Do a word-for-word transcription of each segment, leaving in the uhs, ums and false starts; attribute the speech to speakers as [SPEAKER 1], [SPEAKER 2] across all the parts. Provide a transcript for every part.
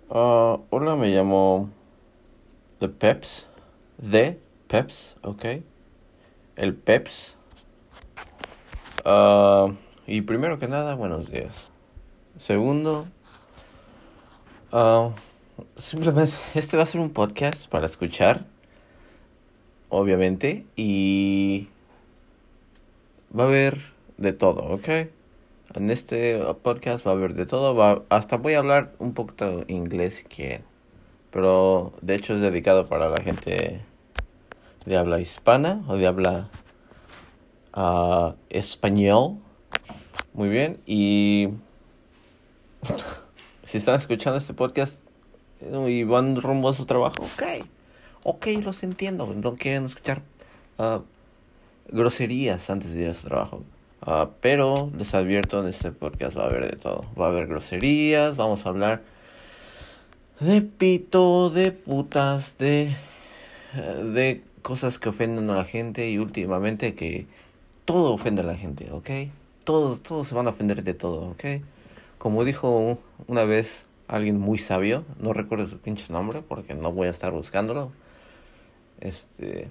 [SPEAKER 1] Ah, hola, me llamo The Peps. The Peps, ok. El Peps. Ah, y primero que nada, buenos días. Segundo, ah, simplemente este va a ser un podcast para escuchar, obviamente, y va a haber de todo, ok. En este podcast va a haber de todo, va, hasta voy a hablar un poquito inglés si quieren, pero de hecho es dedicado para la gente de habla hispana o de habla uh, español. Muy bien. Y si están escuchando este podcast y van rumbo a su trabajo, ok. Ok, los entiendo. No quieren escuchar uh, groserías antes de ir a su trabajo. Uh, pero les advierto, en este podcast va a haber de todo. Va a haber groserías, vamos a hablar de pito, de putas, de, de cosas que ofenden a la gente y últimamente que todo ofende a la gente, ¿ok? Todos, todos se van a ofender de todo, ¿ok? Como dijo una vez alguien muy sabio, no recuerdo su pinche nombre porque no voy a estar buscándolo. Este...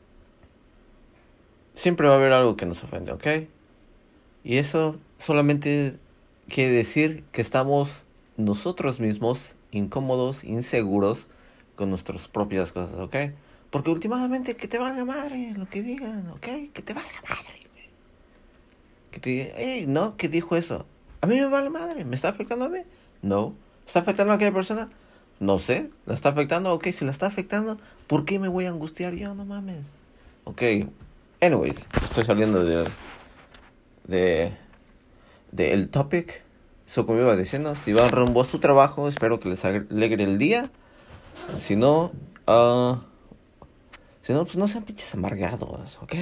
[SPEAKER 1] Siempre va a haber algo que nos ofende, ¿ok? Y eso solamente quiere decir que estamos nosotros mismos incómodos, inseguros con nuestras propias cosas, ¿ok? Porque últimamente que te valga madre lo que digan, ¿ok? Que te valga madre. Que te diga, hey, no, ¿qué dijo eso? A mí me vale madre, ¿me está afectando a mí? No. ¿Está afectando a aquella persona? No sé, ¿la está afectando? Ok, si la está afectando, ¿por qué me voy a angustiar yo? No mames. Ok, anyways, estoy saliendo de... de... de el topic. Eso como iba diciendo, si van rumbo a su trabajo, espero que les alegre el día. Si no, uh, si no, pues no sean pinches amargados, ¿ok?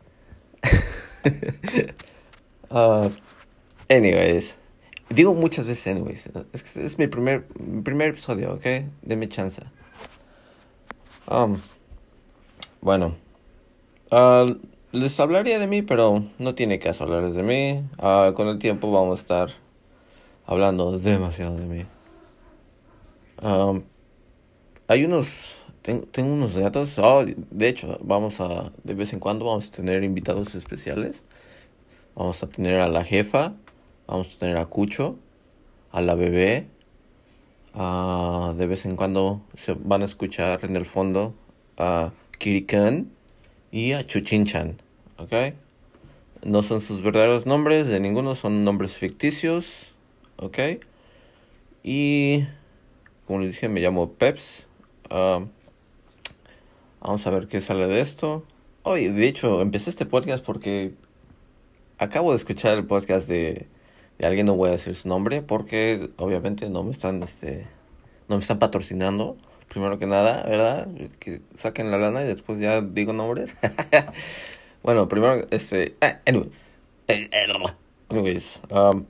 [SPEAKER 1] uh, anyways. Digo muchas veces anyways. Es que es mi primer, mi primer episodio, ¿ok? Denme chance. Um, bueno. Uh, les hablaría de mí, pero no tiene caso hablarles de mí. Uh, con el tiempo vamos a estar hablando demasiado de mí. Um, hay unos... Ten, tengo unos datos. Oh, de hecho, vamos a... De vez en cuando vamos a tener invitados especiales. Vamos a tener a la jefa. Vamos a tener a Cucho. A la bebé. Uh, de vez en cuando se van a escuchar en el fondo a Kirikan y a Chuchinchan, ¿ok? No son sus verdaderos nombres, de ninguno son nombres ficticios, ¿ok? Y como les dije, me llamo Peps. Uh, vamos a ver qué sale de esto. Hoy, de hecho, empecé este podcast porque acabo de escuchar el podcast de, de alguien, no voy a decir su nombre, porque obviamente no me están, este... no me están patrocinando, primero que nada, ¿verdad? Que saquen la lana y después ya digo nombres. Bueno, primero, este... Anyway. Anyways. Um,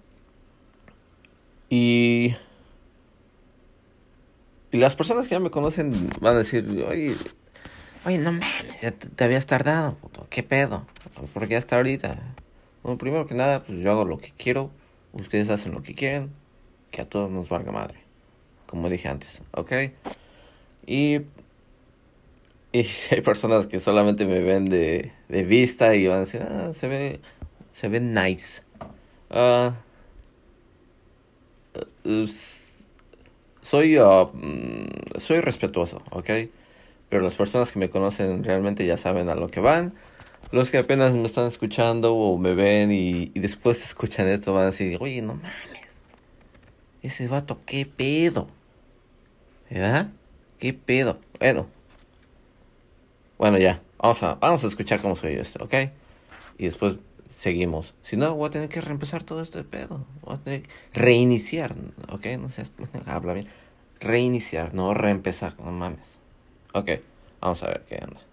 [SPEAKER 1] y... Y las personas que ya me conocen van a decir, oye, oye, no mames, ya te, te habías tardado, puto. ¿Qué pedo? ¿Por qué hasta ahorita? Bueno, primero que nada, pues yo hago lo que quiero, ustedes hacen lo que quieren, que a todos nos valga madre. Como dije antes, ¿ok? Y, y si hay personas que solamente me ven de, de vista y van a decir, ah, se ve, se ve nice. Uh, uh, soy, uh, soy respetuoso, ¿ok? Pero las personas que me conocen realmente ya saben a lo que van. Los que apenas me están escuchando o me ven y, y después escuchan esto van a decir, oye, no mames, ese vato, ¿qué pedo? ¿Verdad? ¿Qué pedo? Bueno. Bueno, ya. Vamos a, vamos a escuchar cómo soy esto, ¿ok? Y después seguimos. Si no, voy a tener que reempezar todo este pedo. Voy a tener que reiniciar, ¿ok? No sé, habla bien. Reiniciar, no reempezar, no mames. Ok, vamos a ver qué anda.